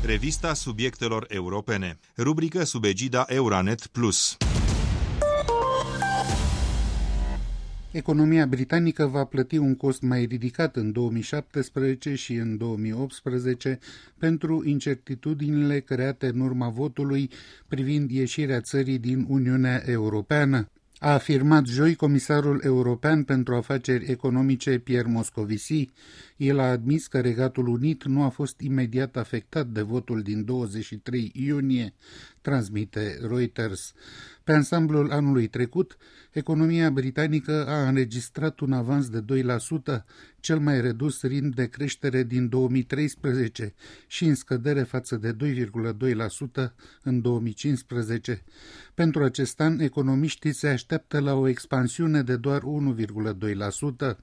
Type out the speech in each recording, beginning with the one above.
Revista subiectelor europene. Rubrică sub egida Euranet Plus. Economia britanică va plăti un cost mai ridicat în 2017 și în 2018 pentru incertitudinile create în urma votului privind ieșirea țării din Uniunea Europeană, a afirmat joi comisarul european pentru afaceri economice Pierre Moscovici. El a admis că Regatul Unit nu a fost imediat afectat de votul din 23 iunie, transmite Reuters. Pe ansamblul anului trecut, economia britanică a înregistrat un avans de 2%, cel mai redus ritm de creștere din 2013 și în scădere față de 2,2% în 2015. Pentru acest an, economiștii se așteaptă la o expansiune de doar 1,2%.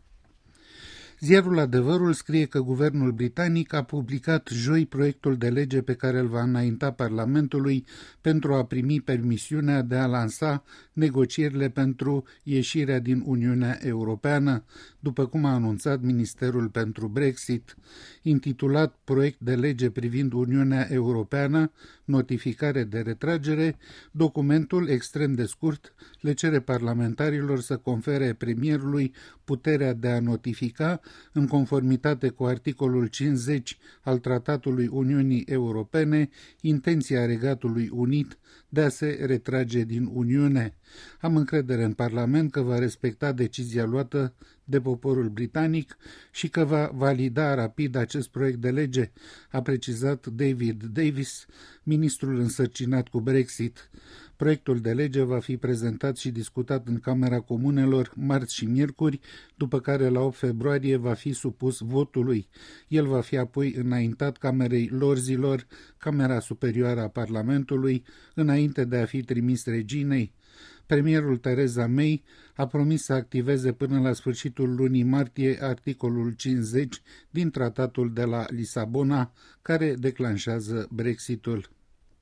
Ziarul Adevărul scrie că guvernul britanic a publicat joi proiectul de lege pe care îl va înainta Parlamentului pentru a primi permisiunea de a lansa negocierile pentru ieșirea din Uniunea Europeană, după cum a anunțat Ministerul pentru Brexit. Intitulat Proiect de lege privind Uniunea Europeană, notificare de retragere, documentul extrem de scurt le cere parlamentarilor să confere premierului puterea de a notifica, în conformitate cu articolul 50 al Tratatului Uniunii Europene, intenția Regatului Unit de a se retrage din Uniune. Am încredere în Parlament că va respecta decizia luată de poporul britanic și că va valida rapid acest proiect de lege, a precizat David Davis, ministrul însărcinat cu Brexit. Proiectul de lege va fi prezentat și discutat în Camera Comunelor marți și miercuri, după care la 8 februarie va fi supus votului. El va fi apoi înaintat Camerei Lorzilor, Camera Superioară a Parlamentului, înainte de a fi trimis reginei. Premierul Theresa May a promis să activeze până la sfârșitul lunii martie articolul 50 din Tratatul de la Lisabona, care declanșează Brexitul.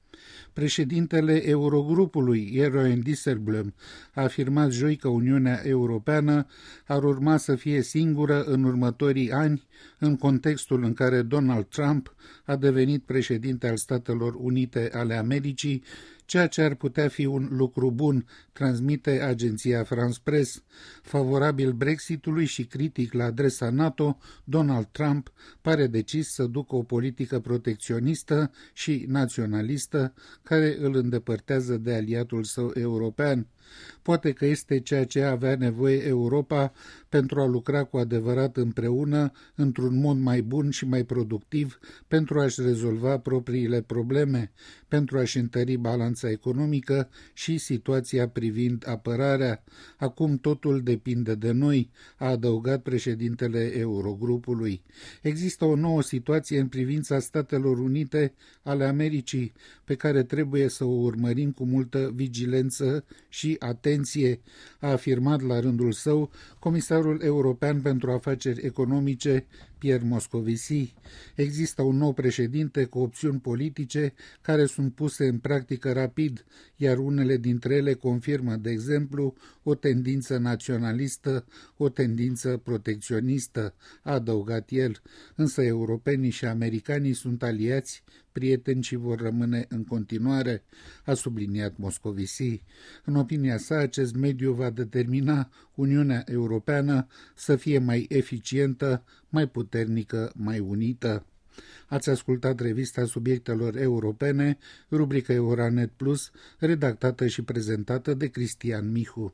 Președintele Eurogrupului, Jeroen Dijsselbloem, a afirmat joi că Uniunea Europeană ar urma să fie singură în următorii ani, în contextul în care Donald Trump a devenit președinte al Statelor Unite ale Americii, ceea ce ar putea fi un lucru bun, transmite agenția France Press. Favorabil Brexitului și critic la adresa NATO, Donald Trump pare decis să ducă o politică protecționistă și naționalistă care îl îndepărtează de aliatul său european. Poate că este ceea ce avea nevoie Europa pentru a lucra cu adevărat împreună, într-un mod mai bun și mai productiv, pentru a-și rezolva propriile probleme, pentru a-și întări balanța economică și situația privind apărarea. Acum totul depinde de noi, a adăugat președintele Eurogrupului. Există o nouă situație în privința Statelor Unite ale Americii, pe care trebuie să o urmărim cu multă vigilență și atenție, a afirmat la rândul său comisarul european pentru afaceri economice Pierre Moscovici. Există un nou președinte cu opțiuni politice care sunt puse în practică rapid, iar unele dintre ele confirmă, de exemplu, o tendință naționalistă, o tendință protecționistă, a adăugat el, însă europenii și americanii sunt aliați, prieteni și vor rămâne în continuare, a subliniat Moscovici. În opinia sa, acest mediu va determina Uniunea Europeană să fie mai eficientă, mai puternică, mai unită. Ați ascultat revista subiectelor europene, rubrica Euranet Plus, redactată și prezentată de Cristian Mihu.